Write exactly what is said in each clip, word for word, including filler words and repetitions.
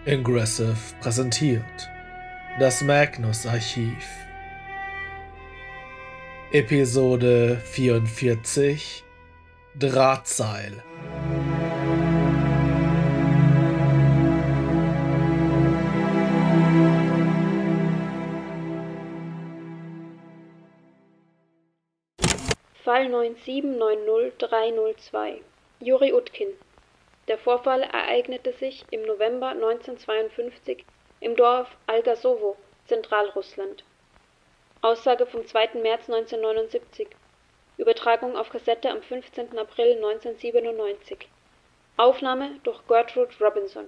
Ingressive präsentiert das Magnus-Archiv. Episode vierundvierzig Drahtseil. Fall neun sieben neun null drei null zwei Juri Utkin. Der Vorfall ereignete sich im November neunzehnhundertzweiundfünfzig im Dorf Algasowo, Zentralrussland. Aussage vom zweiten März neunzehnhundertneunundsiebzig. Übertragung auf Kassette am fünfzehnten April neunzehnhundertsiebenundneunzig. Aufnahme durch Gertrude Robinson.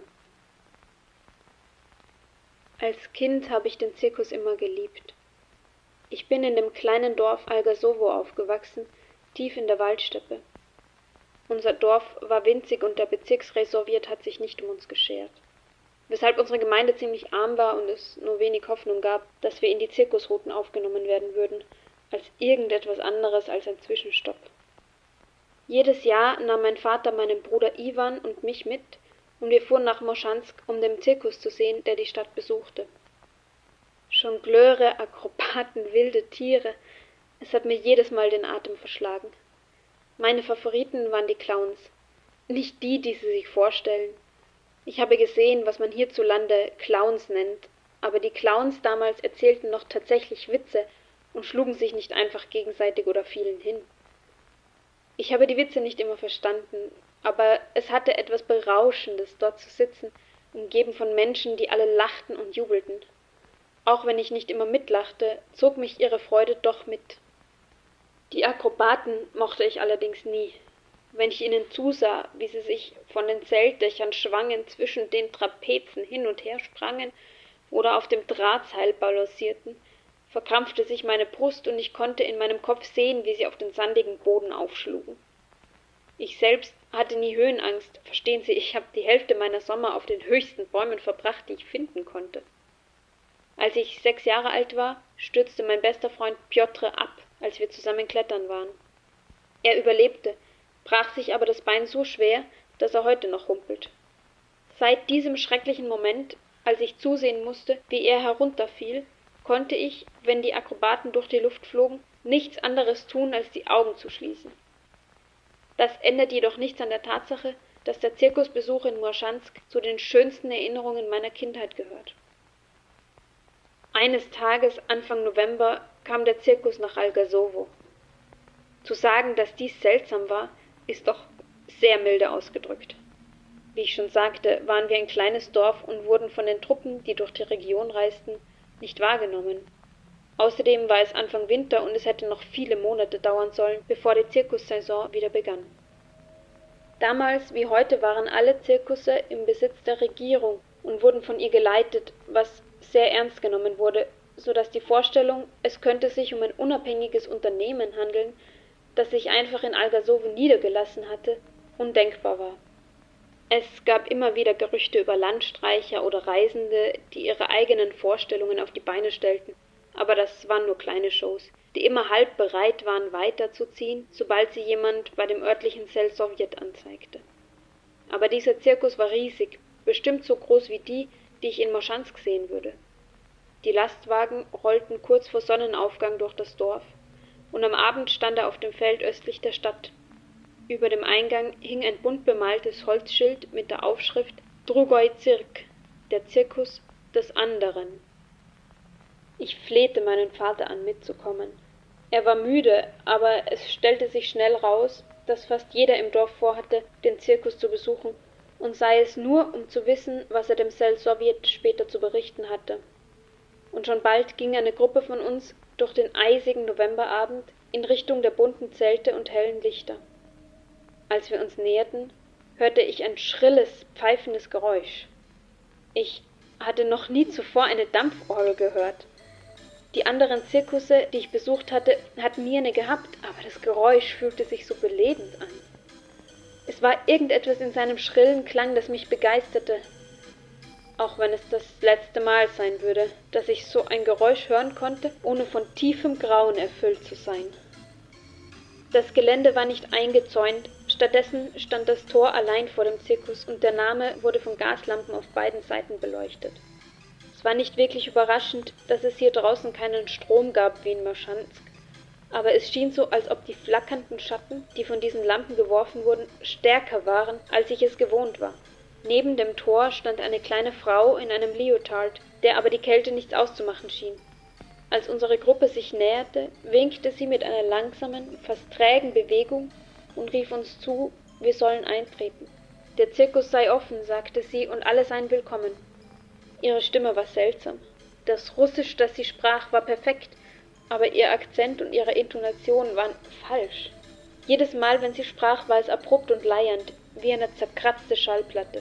Als Kind habe ich den Zirkus immer geliebt. Ich bin in dem kleinen Dorf Algasowo aufgewachsen, tief in der Waldsteppe. Unser Dorf war winzig und der Bezirksrejsowjet hat sich nicht um uns geschert. Weshalb unsere Gemeinde ziemlich arm war und es nur wenig Hoffnung gab, dass wir in die Zirkusrouten aufgenommen werden würden, als irgendetwas anderes als ein Zwischenstopp. Jedes Jahr nahm mein Vater meinen Bruder Iwan und mich mit und wir fuhren nach Moschansk, um den Zirkus zu sehen, der die Stadt besuchte. Jongleure, Akrobaten, wilde Tiere, es hat mir jedes Mal den Atem verschlagen. Meine Favoriten waren die Clowns, nicht die, die sie sich vorstellen. Ich habe gesehen, was man hierzulande Clowns nennt, aber die Clowns damals erzählten noch tatsächlich Witze und schlugen sich nicht einfach gegenseitig oder fielen hin. Ich habe die Witze nicht immer verstanden, aber es hatte etwas Berauschendes, dort zu sitzen, umgeben von Menschen, die alle lachten und jubelten. Auch wenn ich nicht immer mitlachte, zog mich ihre Freude doch mit. Die Akrobaten mochte ich allerdings nie. Wenn ich ihnen zusah, wie sie sich von den Zeltdächern schwangen, zwischen den Trapezen hin und her sprangen oder auf dem Drahtseil balancierten, verkrampfte sich meine Brust und ich konnte in meinem Kopf sehen, wie sie auf den sandigen Boden aufschlugen. Ich selbst hatte nie Höhenangst, verstehen Sie, ich habe die Hälfte meiner Sommer auf den höchsten Bäumen verbracht, die ich finden konnte. Als ich sechs Jahre alt war, stürzte mein bester Freund Pjotr ab, als wir zusammen klettern waren. Er überlebte, brach sich aber das Bein so schwer, dass er heute noch humpelt. Seit diesem schrecklichen Moment, als ich zusehen musste, wie er herunterfiel, konnte ich, wenn die Akrobaten durch die Luft flogen, nichts anderes tun, als die Augen zu schließen. Das ändert jedoch nichts an der Tatsache, dass der Zirkusbesuch in Morschansk zu den schönsten Erinnerungen meiner Kindheit gehört. Eines Tages, Anfang November, kam der Zirkus nach Algasowo. Zu sagen, dass dies seltsam war, ist doch sehr milde ausgedrückt. Wie ich schon sagte, waren wir ein kleines Dorf und wurden von den Truppen, die durch die Region reisten, nicht wahrgenommen. Außerdem war es Anfang Winter und es hätte noch viele Monate dauern sollen, bevor die Zirkussaison wieder begann. Damals wie heute waren alle Zirkusse im Besitz der Regierung und wurden von ihr geleitet, was sehr ernst genommen wurde, so dass die Vorstellung, es könnte sich um ein unabhängiges Unternehmen handeln, das sich einfach in Algasowo niedergelassen hatte, undenkbar war. Es gab immer wieder Gerüchte über Landstreicher oder Reisende, die ihre eigenen Vorstellungen auf die Beine stellten, aber das waren nur kleine Shows, die immer halb bereit waren, weiterzuziehen, sobald sie jemand bei dem örtlichen Selsowjet anzeigte. Aber dieser Zirkus war riesig, bestimmt so groß wie die, die ich in Moschansk sehen würde. Die Lastwagen rollten kurz vor Sonnenaufgang durch das Dorf, und am Abend stand er auf dem Feld östlich der Stadt. Über dem Eingang hing ein bunt bemaltes Holzschild mit der Aufschrift Drugoi Zirk, der Zirkus des anderen. Ich flehte meinen Vater an, mitzukommen. Er war müde, aber es stellte sich schnell raus, dass fast jeder im Dorf vorhatte, den Zirkus zu besuchen, und sei es nur, um zu wissen, was er dem Selsowjet später zu berichten hatte. Und schon bald ging eine Gruppe von uns durch den eisigen Novemberabend in Richtung der bunten Zelte und hellen Lichter. Als wir uns näherten, hörte ich ein schrilles, pfeifendes Geräusch. Ich hatte noch nie zuvor eine Dampforgel gehört. Die anderen Zirkusse, die ich besucht hatte, hatten nie eine gehabt, aber das Geräusch fühlte sich so belebend an. Es war irgendetwas in seinem schrillen Klang, das mich begeisterte, auch wenn es das letzte Mal sein würde, dass ich so ein Geräusch hören konnte, ohne von tiefem Grauen erfüllt zu sein. Das Gelände war nicht eingezäunt, Stattdessen stand das Tor allein vor dem Zirkus und der Name wurde von Gaslampen auf beiden Seiten beleuchtet. Es war nicht wirklich überraschend, dass es hier draußen keinen Strom gab wie in Moschansk, aber es schien so, als ob die flackernden Schatten, die von diesen Lampen geworfen wurden, stärker waren, als ich es gewohnt war. Neben dem Tor stand eine kleine Frau in einem Leotard, der aber die Kälte nichts auszumachen schien. Als unsere Gruppe sich näherte, winkte sie mit einer langsamen, fast trägen Bewegung und rief uns zu, wir sollen eintreten. Der Zirkus sei offen, sagte sie, und alle seien willkommen. Ihre Stimme war seltsam. Das Russisch, das sie sprach, war perfekt, aber ihr Akzent und ihre Intonation waren falsch. Jedes Mal, wenn sie sprach, war es abrupt und leiernd, wie eine zerkratzte Schallplatte.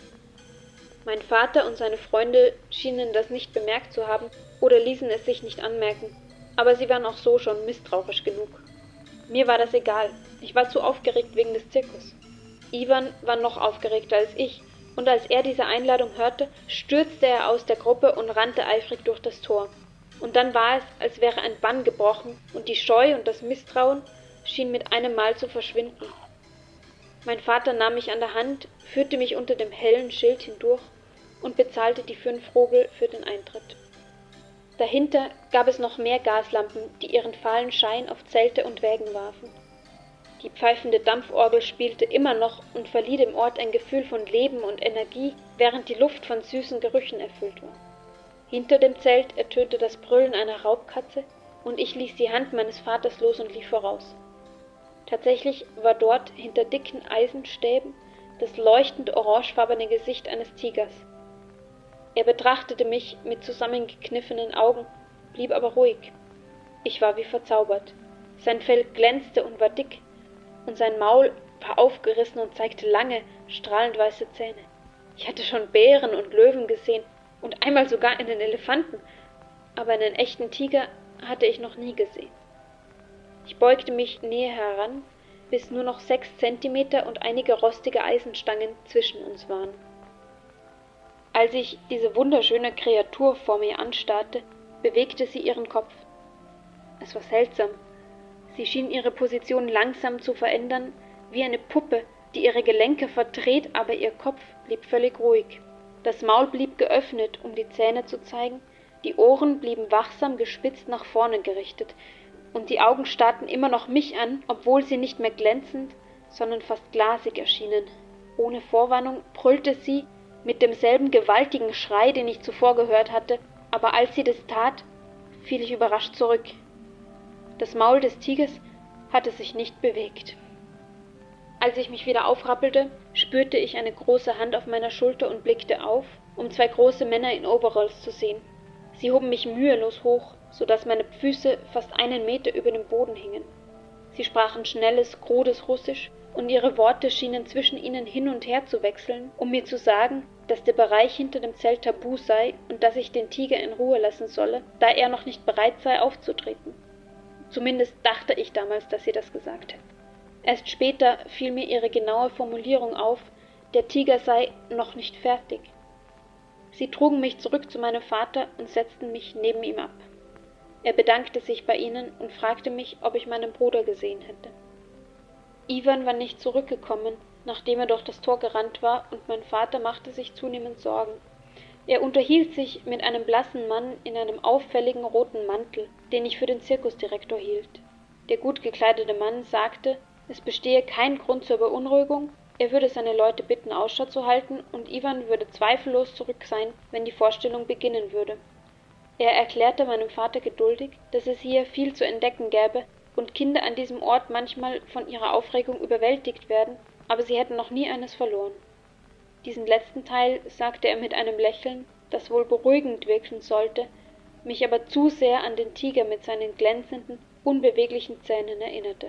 Mein Vater und seine Freunde schienen das nicht bemerkt zu haben oder ließen es sich nicht anmerken, aber sie waren auch so schon misstrauisch genug. Mir war das egal, ich war zu aufgeregt wegen des Zirkus. Iwan war noch aufgeregter als ich, und als er diese Einladung hörte, stürzte er aus der Gruppe und rannte eifrig durch das Tor. Und dann war es, als wäre ein Bann gebrochen, und die Scheu und das Misstrauen schienen mit einem Mal zu verschwinden. Mein Vater nahm mich an der Hand, führte mich unter dem hellen Schild hindurch und bezahlte die fünf Rubel für den Eintritt. Dahinter gab es noch mehr Gaslampen, die ihren fahlen Schein auf Zelte und Wägen warfen. Die pfeifende Dampforgel spielte immer noch und verlieh dem Ort ein Gefühl von Leben und Energie, während die Luft von süßen Gerüchen erfüllt war. Hinter dem Zelt ertönte das Brüllen einer Raubkatze, und ich ließ die Hand meines Vaters los und lief voraus. Tatsächlich war dort hinter dicken Eisenstäben das leuchtend orangefarbene Gesicht eines Tigers. Er betrachtete mich mit zusammengekniffenen Augen, blieb aber ruhig. Ich war wie verzaubert. Sein Fell glänzte und war dick, und sein Maul war aufgerissen und zeigte lange, strahlend weiße Zähne. Ich hatte schon Bären und Löwen gesehen und einmal sogar einen Elefanten, aber einen echten Tiger hatte ich noch nie gesehen. Ich beugte mich näher heran, bis nur noch sechs Zentimeter und einige rostige Eisenstangen zwischen uns waren. Als ich diese wunderschöne Kreatur vor mir anstarrte, bewegte sie ihren Kopf. Es war seltsam. Sie schien ihre Position langsam zu verändern, wie eine Puppe, die ihre Gelenke verdreht, aber ihr Kopf blieb völlig ruhig. Das Maul blieb geöffnet, um die Zähne zu zeigen, die Ohren blieben wachsam gespitzt nach vorne gerichtet, und die Augen starrten immer noch mich an, obwohl sie nicht mehr glänzend, sondern fast glasig erschienen. Ohne Vorwarnung brüllte sie mit demselben gewaltigen Schrei, den ich zuvor gehört hatte, aber als sie das tat, fiel ich überrascht zurück. Das Maul des Tigers hatte sich nicht bewegt. Als ich mich wieder aufrappelte, spürte ich eine große Hand auf meiner Schulter und blickte auf, um zwei große Männer in Overalls zu sehen. Sie hoben mich mühelos hoch, so dass meine Füße fast einen Meter über dem Boden hingen. Sie sprachen schnelles, krudes Russisch, und ihre Worte schienen zwischen ihnen hin und her zu wechseln, um mir zu sagen, dass der Bereich hinter dem Zelt tabu sei und dass ich den Tiger in Ruhe lassen solle, da er noch nicht bereit sei, aufzutreten. Zumindest dachte ich damals, dass sie das gesagt hätten. Erst später fiel mir ihre genaue Formulierung auf, der Tiger sei noch nicht fertig. Sie trugen mich zurück zu meinem Vater und setzten mich neben ihm ab. Er bedankte sich bei ihnen und fragte mich, ob ich meinen Bruder gesehen hätte. Iwan war nicht zurückgekommen, nachdem er durch das Tor gerannt war, und mein Vater machte sich zunehmend Sorgen. Er unterhielt sich mit einem blassen Mann in einem auffälligen roten Mantel, den ich für den Zirkusdirektor hielt. Der gut gekleidete Mann sagte, es bestehe kein Grund zur Beunruhigung, er würde seine Leute bitten, Ausschau zu halten, und Iwan würde zweifellos zurück sein, wenn die Vorstellung beginnen würde. Er erklärte meinem Vater geduldig, dass es hier viel zu entdecken gäbe und Kinder an diesem Ort manchmal von ihrer Aufregung überwältigt werden, aber sie hätten noch nie eines verloren. Diesen letzten Teil sagte er mit einem Lächeln, das wohl beruhigend wirken sollte, mich aber zu sehr an den Tiger mit seinen glänzenden, unbeweglichen Zähnen erinnerte.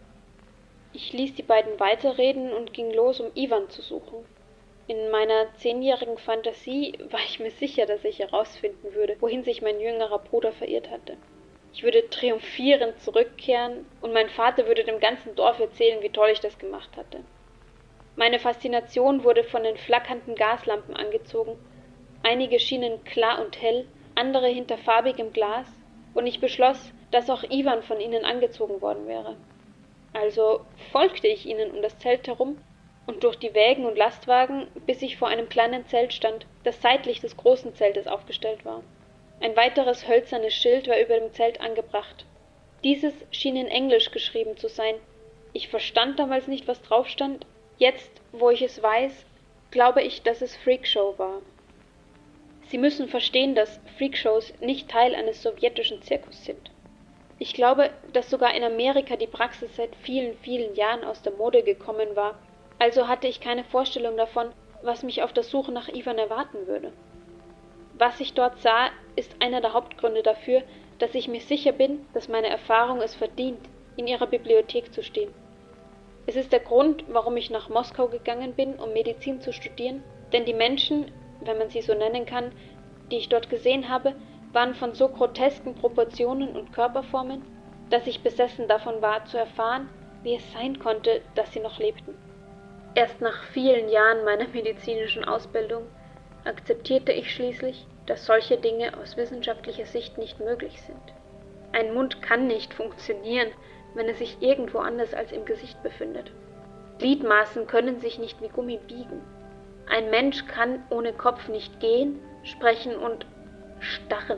Ich ließ die beiden weiterreden und ging los, um Iwan zu suchen. In meiner zehnjährigen Fantasie war ich mir sicher, dass ich herausfinden würde, wohin sich mein jüngerer Bruder verirrt hatte. Ich würde triumphierend zurückkehren und mein Vater würde dem ganzen Dorf erzählen, wie toll ich das gemacht hatte. Meine Faszination wurde von den flackernden Gaslampen angezogen. Einige schienen klar und hell, andere hinter farbigem Glas, und ich beschloss, dass auch Iwan von ihnen angezogen worden wäre. Also folgte ich ihnen um das Zelt herum und durch die Wägen und Lastwagen, bis ich vor einem kleinen Zelt stand, das seitlich des großen Zeltes aufgestellt war. Ein weiteres hölzernes Schild war über dem Zelt angebracht. Dieses schien in Englisch geschrieben zu sein. Ich verstand damals nicht, was drauf stand. Jetzt, wo ich es weiß, glaube ich, dass es Freakshow war. Sie müssen verstehen, dass Freakshows nicht Teil eines sowjetischen Zirkus sind. Ich glaube, dass sogar in Amerika die Praxis seit vielen, vielen Jahren aus der Mode gekommen war, also hatte ich keine Vorstellung davon, was mich auf der Suche nach Ivan erwarten würde. Was ich dort sah, ist einer der Hauptgründe dafür, dass ich mir sicher bin, dass meine Erfahrung es verdient, in ihrer Bibliothek zu stehen. Es ist der Grund, warum ich nach Moskau gegangen bin, um Medizin zu studieren, denn die Menschen, wenn man sie so nennen kann, die ich dort gesehen habe, waren von so grotesken Proportionen und Körperformen, dass ich besessen davon war, zu erfahren, wie es sein konnte, dass sie noch lebten. Erst nach vielen Jahren meiner medizinischen Ausbildung akzeptierte ich schließlich, dass solche Dinge aus wissenschaftlicher Sicht nicht möglich sind. Ein Mund kann nicht funktionieren, wenn er sich irgendwo anders als im Gesicht befindet. Gliedmaßen können sich nicht wie Gummi biegen. Ein Mensch kann ohne Kopf nicht gehen, sprechen und starren.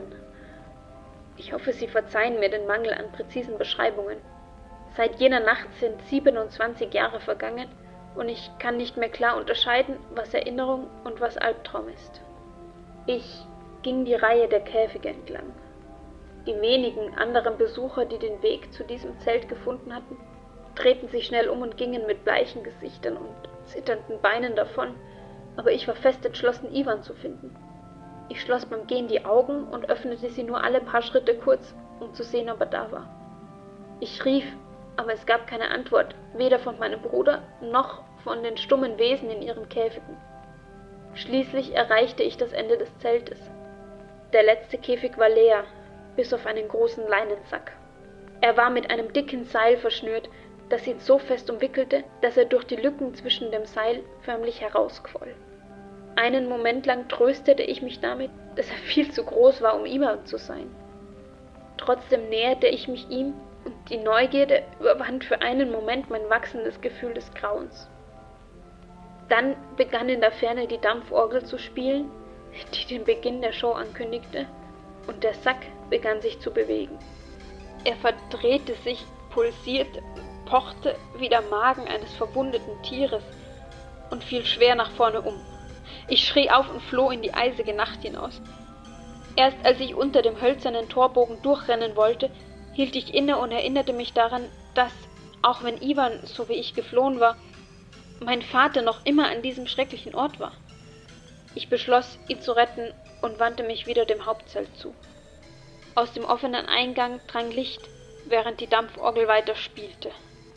Ich hoffe, Sie verzeihen mir den Mangel an präzisen Beschreibungen. Seit jener Nacht sind siebenundzwanzig Jahre vergangen und ich kann nicht mehr klar unterscheiden, was Erinnerung und was Albtraum ist. Ich ging die Reihe der Käfige entlang. Die wenigen anderen Besucher, die den Weg zu diesem Zelt gefunden hatten, drehten sich schnell um und gingen mit bleichen Gesichtern und zitternden Beinen davon, aber ich war fest entschlossen, Ivan zu finden. Ich schloss beim Gehen die Augen und öffnete sie nur alle paar Schritte kurz, um zu sehen, ob er da war. Ich rief, aber es gab keine Antwort, weder von meinem Bruder noch von den stummen Wesen in ihren Käfigen. Schließlich erreichte ich das Ende des Zeltes. Der letzte Käfig war leer, bis auf einen großen Leinensack. Er war mit einem dicken Seil verschnürt, das ihn so fest umwickelte, dass er durch die Lücken zwischen dem Seil förmlich herausquoll. Einen Moment lang tröstete ich mich damit, dass er viel zu groß war, um Ivan zu sein. Trotzdem näherte ich mich ihm und die Neugierde überwand für einen Moment mein wachsendes Gefühl des Grauens. Dann begann in der Ferne die Dampforgel zu spielen, die den Beginn der Show ankündigte, und der Sack begann sich zu bewegen. Er verdrehte sich, pulsierte, pochte wie der Magen eines verwundeten Tieres und fiel schwer nach vorne um. Ich schrie auf und floh in die eisige Nacht hinaus. Erst als ich unter dem hölzernen Torbogen durchrennen wollte, hielt ich inne und erinnerte mich daran, dass, auch wenn Ivan, so wie ich, geflohen war, mein Vater noch immer an diesem schrecklichen Ort war. Ich beschloss, ihn zu retten und wandte mich wieder dem Hauptzelt zu. Aus dem offenen Eingang drang Licht, während die Dampforgel weiter spielte.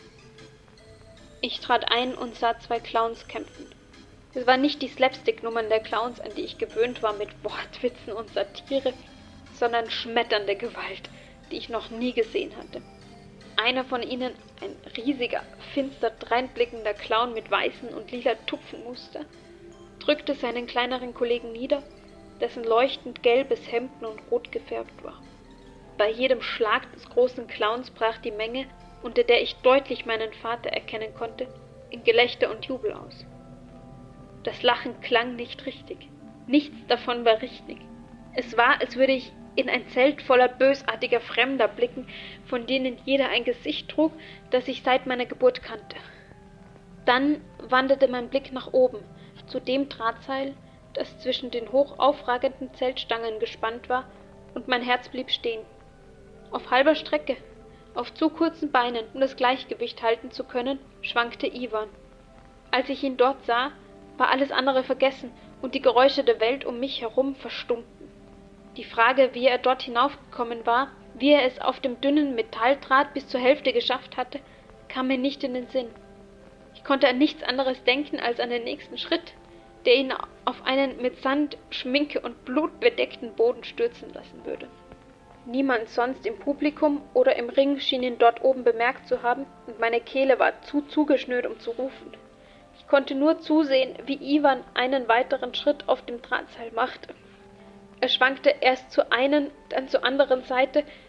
Ich trat ein und sah zwei Clowns kämpfen. Es waren nicht die Slapstick-Nummern der Clowns, an die ich gewöhnt war mit Wortwitzen und Satire, sondern schmetternde Gewalt, die ich noch nie gesehen hatte. Einer von ihnen, ein riesiger, finster dreinblickender Clown mit weißen und lila Tupfenmuster, drückte seinen kleineren Kollegen nieder, dessen leuchtend gelbes Hemd nun rot gefärbt war. Bei jedem Schlag des großen Clowns brach die Menge, unter der ich deutlich meinen Vater erkennen konnte, in Gelächter und Jubel aus. Das Lachen klang nicht richtig. Nichts davon war richtig. Es war, als würde ich in ein Zelt voller bösartiger Fremder blicken, von denen jeder ein Gesicht trug, das ich seit meiner Geburt kannte. Dann wanderte mein Blick nach oben, zu dem Drahtseil, das zwischen den hoch aufragenden Zeltstangen gespannt war, und mein Herz blieb stehen. Auf halber Strecke, auf zu kurzen Beinen, um das Gleichgewicht halten zu können, schwankte Ivan. Als ich ihn dort sah, war alles andere vergessen und die Geräusche der Welt um mich herum verstummten. Die Frage, wie er dort hinaufgekommen war, wie er es auf dem dünnen Metalldraht bis zur Hälfte geschafft hatte, kam mir nicht in den Sinn. Ich konnte an nichts anderes denken als an den nächsten Schritt, der ihn auf einen mit Sand, Schminke und Blut bedeckten Boden stürzen lassen würde. Niemand sonst im Publikum oder im Ring schien ihn dort oben bemerkt zu haben, und meine Kehle war zu zugeschnürt, um zu rufen. Ich konnte nur zusehen, wie Ivan einen weiteren Schritt auf dem Drahtseil machte. Er schwankte erst zur einen, dann zur anderen Seite,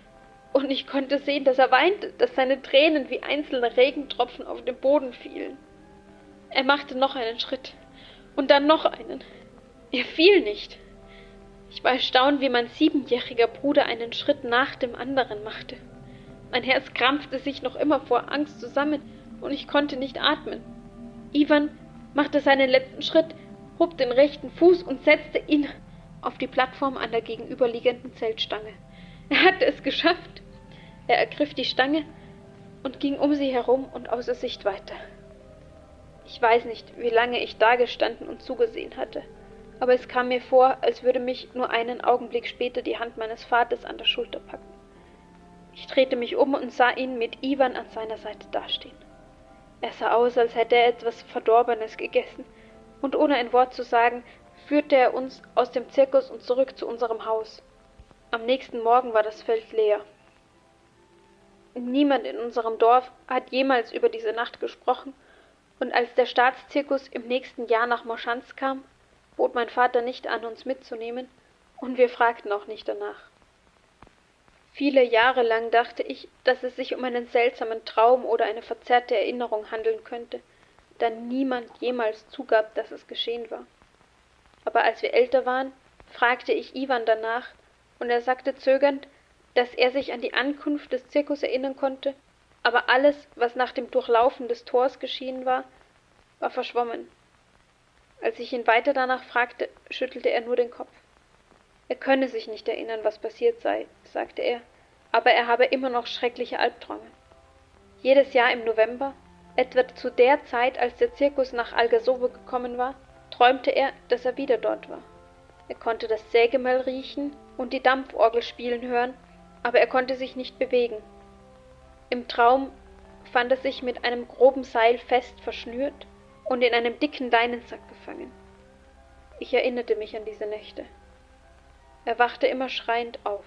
und ich konnte sehen, dass er weinte, dass seine Tränen wie einzelne Regentropfen auf den Boden fielen. Er machte noch einen Schritt und dann noch einen. Er fiel nicht. Ich war erstaunt, wie mein siebenjähriger Bruder einen Schritt nach dem anderen machte. Mein Herz krampfte sich noch immer vor Angst zusammen und ich konnte nicht atmen. Ivan machte seinen letzten Schritt, hob den rechten Fuß und setzte ihn auf die Plattform an der gegenüberliegenden Zeltstange. Er hatte es geschafft. Er ergriff die Stange und ging um sie herum und außer Sicht weiter. Ich weiß nicht, wie lange ich dagestanden und zugesehen hatte, aber es kam mir vor, als würde mich nur einen Augenblick später die Hand meines Vaters an der Schulter packen. Ich drehte mich um und sah ihn mit Ivan an seiner Seite dastehen. Er sah aus, als hätte er etwas Verdorbenes gegessen, und ohne ein Wort zu sagen, führte er uns aus dem Zirkus und zurück zu unserem Haus. Am nächsten Morgen war das Feld leer. Niemand in unserem Dorf hat jemals über diese Nacht gesprochen, und als der Staatszirkus im nächsten Jahr nach Moschanz kam, bot mein Vater nicht an, uns mitzunehmen, und wir fragten auch nicht danach. Viele Jahre lang dachte ich, dass es sich um einen seltsamen Traum oder eine verzerrte Erinnerung handeln könnte, da niemand jemals zugab, dass es geschehen war. Aber als wir älter waren, fragte ich Ivan danach, und er sagte zögernd, dass er sich an die Ankunft des Zirkus erinnern konnte, aber alles, was nach dem Durchlaufen des Tors geschehen war, war verschwommen. Als ich ihn weiter danach fragte, schüttelte er nur den Kopf. Er könne sich nicht erinnern, was passiert sei, sagte er, aber er habe immer noch schreckliche Albträume. Jedes Jahr im November, etwa zu der Zeit, als der Zirkus nach Algarsowo gekommen war, träumte er, dass er wieder dort war. Er konnte das Sägemehl riechen und die Dampforgel spielen hören, aber er konnte sich nicht bewegen. Im Traum fand er sich mit einem groben Seil fest verschnürt und in einem dicken Leinensack gefangen. Ich erinnerte mich an diese Nächte. Er wachte immer schreiend auf.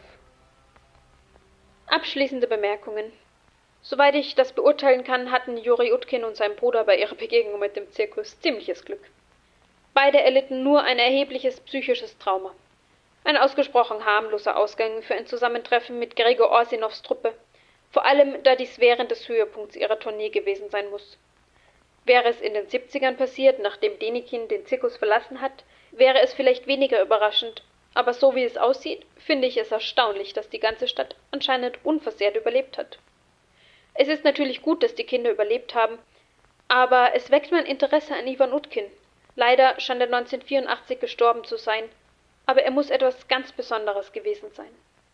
Abschließende Bemerkungen. Soweit ich das beurteilen kann, hatten Juri Utkin und sein Bruder bei ihrer Begegnung mit dem Zirkus ziemliches Glück. Beide erlitten nur ein erhebliches psychisches Trauma. Ein ausgesprochen harmloser Ausgang für ein Zusammentreffen mit Gregor Orsinows Truppe, vor allem da dies während des Höhepunkts ihrer Tournee gewesen sein muss. Wäre es in den siebzigern passiert, nachdem Denikin den Zirkus verlassen hat, wäre es vielleicht weniger überraschend, aber so wie es aussieht, finde ich es erstaunlich, dass die ganze Stadt anscheinend unversehrt überlebt hat. Es ist natürlich gut, dass die Kinder überlebt haben, aber es weckt mein Interesse an Ivan Utkin. Leider scheint er neunzehnhundertvierundachtzig gestorben zu sein, aber er muss etwas ganz Besonderes gewesen sein.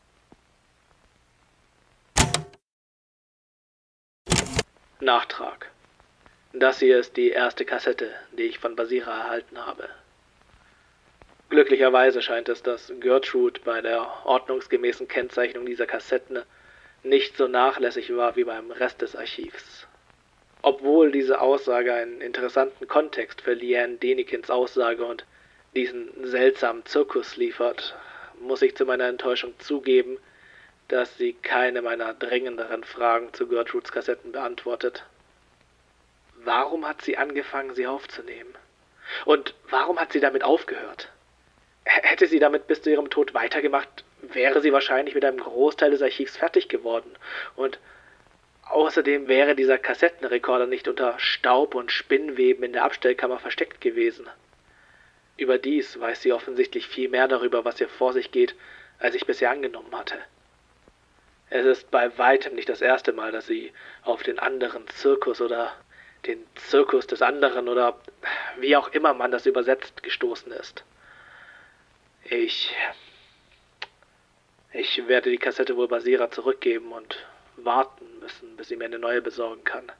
Nachtrag. Das hier ist die erste Kassette, die ich von Basira erhalten habe. Glücklicherweise scheint es, dass Gertrude bei der ordnungsgemäßen Kennzeichnung dieser Kassetten nicht so nachlässig war wie beim Rest des Archivs. Obwohl diese Aussage einen interessanten Kontext für Liane Denikins Aussage und diesen seltsamen Zirkus liefert, muss ich zu meiner Enttäuschung zugeben, dass sie keine meiner dringenderen Fragen zu Gertrudes Kassetten beantwortet. Warum hat sie angefangen, sie aufzunehmen? Und warum hat sie damit aufgehört? Hätte sie damit bis zu ihrem Tod weitergemacht, wäre sie wahrscheinlich mit einem Großteil des Archivs fertig geworden. Und außerdem wäre dieser Kassettenrekorder nicht unter Staub und Spinnweben in der Abstellkammer versteckt gewesen. Überdies weiß sie offensichtlich viel mehr darüber, was hier vor sich geht, als ich bisher angenommen hatte. Es ist bei weitem nicht das erste Mal, dass sie auf den anderen Zirkus oder den Zirkus des anderen oder wie auch immer man das übersetzt gestoßen ist. Ich... Ich werde die Kassette wohl Basira zurückgeben und warten müssen, bis sie mir eine neue besorgen kann.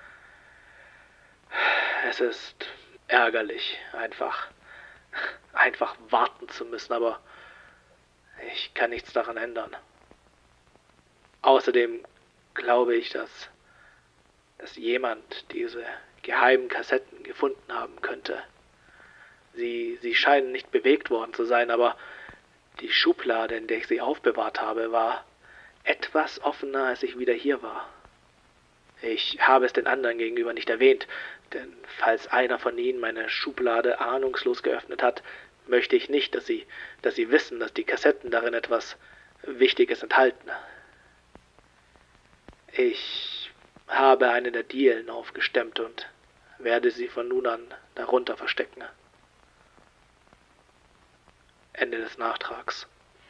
Es ist ärgerlich, einfach, einfach warten zu müssen, aber ich kann nichts daran ändern. Außerdem glaube ich, dass, dass jemand diese geheimen Kassetten gefunden haben könnte. Sie, sie scheinen nicht bewegt worden zu sein, aber die Schublade, in der ich sie aufbewahrt habe, war etwas offener, als ich wieder hier war. Ich habe es den anderen gegenüber nicht erwähnt, denn falls einer von ihnen meine Schublade ahnungslos geöffnet hat, möchte ich nicht, dass sie, dass sie wissen, dass die Kassetten darin etwas Wichtiges enthalten. Ich habe eine der Dielen aufgestemmt und werde sie von nun an darunter verstecken. Ende des Nachtrags.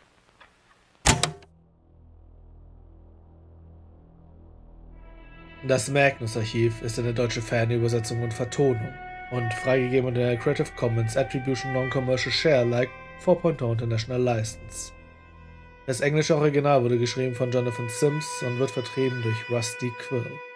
Das Magnus-Archiv ist eine deutsche Fernübersetzung und Vertonung und freigegeben unter der Creative Commons Attribution Non-Commercial Share Alike vier Punkt null International License. Das englische Original wurde geschrieben von Jonathan Sims und wird vertrieben durch Rusty Quill.